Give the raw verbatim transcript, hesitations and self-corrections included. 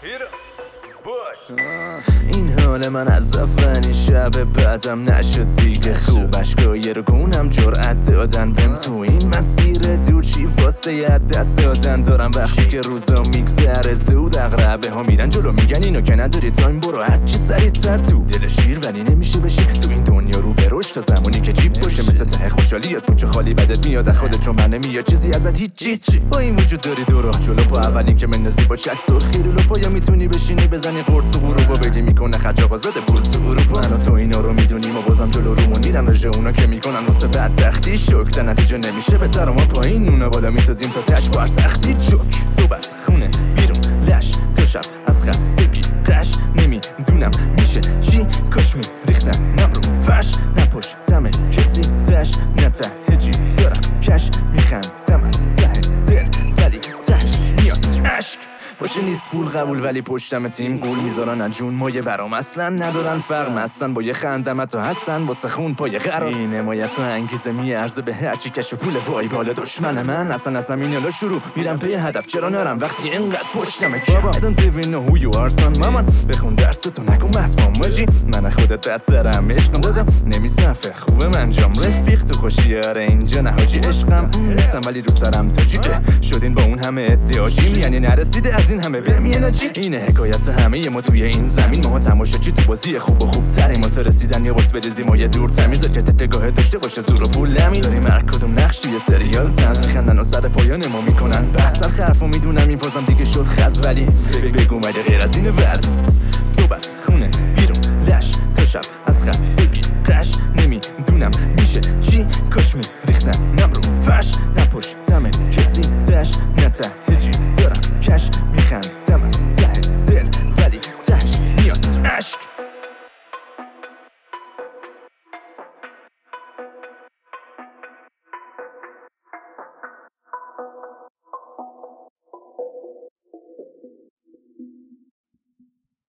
این حال من از اولین شب بعدم نشد دیگه خوب اشکای رو کنم جرأت دادن بهم تو این مسیر دور چی واسه ید دست دادن دارم وقتی که روزا میگذره زود اقربه ها میرن جلو میگن اینو که نداری تایم برو هرچی سریعتر تو دل شیر ولی نمیشه بشی تو این دنیا رو به رشد تا زمانی که جیب باشه مثل ته خوشحالی یاد پوچه خالی بدت میاد خودت چون من نمیاد چیزی ازت هیچی با این وجود داری دو راه جلو با اولین که من نزدیک با چک سرخی رو پایا میتونی بشینی بزنی قرط تو غروبا بگی میکنه خجاب آزاد پول تو اروپا من و تو اینا رو میدونیم و بازم جلو رومون میرن رژه اونا که میکنن واسه بدبختی شوک تا نتیجه نمیشه بهتر ما پایین اونا بالا میسازیم تا تش بار سختی جوک صبح از خونه بیرون لش تا شب از خستگی قش نمیدونم میشه چی کاش میریختم نم رو فرش نپشتم کسی تش نه ته جی دارم کش میخندم از ته دل ولی تهش میاد عشق باشه نیست پول قبول ولی پشتم تیم گول میذارن از جون مایه برام اصلا ندارن فرق مستن با یه خندم تو هستن واسه خون پای قرار این حمایت و انگیزه میارزه به هرچی کش و پول وای بالا دشمن من اصلا اصلا این یالا شروع میرم پی هدف چرا نرم وقتی اینقدر پشتم بابا I don't even know who you are son مامان بخون درس تو نکن بس ماجی من خودت بدترم عشقم دادم نمیصفه خوبه من جام رفیق تو خوشیاره اینجا نه حاجی عشقم نیستم ولی رو سرم تو جیده شدین با اون همه ادعاجیم یعنی نرسیده از این همه بمیانه چی اینه حکایت همه ما توی این زمین ما تماشا چی تو بازی خوب و خوب تریم واسه رسیدن یا واسه بریزیم ما یه دور تمیز که تگاه داشته باشه زور و پول نمی داریم هر کدوم نقش توی سریال تنز میخندن و سر پایان ما میکنن بحث سر حرفو میدونم این فازم دیگه شد خز ولی بگو مگه غیر از این وز صبح از خونه بیرون لش تا شب از خستگی قش نمیدونم میشه چی کاش میریختم نم رو فرش نپشتم کسی تش نه ته